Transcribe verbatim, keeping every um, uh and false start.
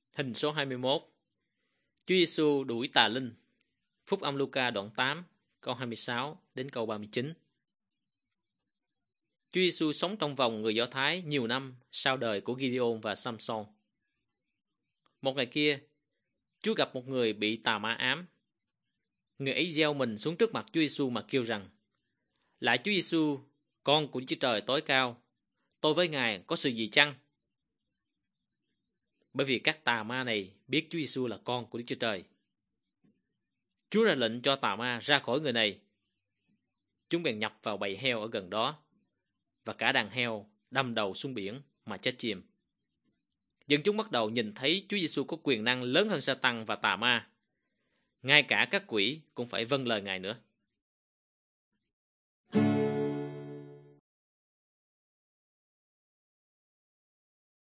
Hình số hai mươi mốt. Chúa Giêsu đuổi tà linh. Phúc âm Luca đoạn tám, câu hai mươi sáu đến câu ba mươi chín. Chúa Giêsu sống trong vòng người Do Thái nhiều năm sau đời của Gideon và Samson. Một ngày kia, Chúa gặp một người bị tà ma ám. Người ấy gieo mình xuống trước mặt Chúa Giêsu mà kêu rằng: Lạy Chúa Giêsu, con của Chúa Trời tối cao, tôi với Ngài có sự gì chăng? Bởi vì các tà ma này biết Chúa Giêsu là con của Đức Chúa Trời. Chúa ra lệnh cho tà ma ra khỏi người này. Chúng bèn nhập vào bầy heo ở gần đó, và cả đàn heo đâm đầu xuống biển mà chết chìm. Dân chúng bắt đầu nhìn thấy Chúa Giêsu có quyền năng lớn hơn Sa-tăng và tà ma. Ngay cả các quỷ cũng phải vâng lời Ngài nữa.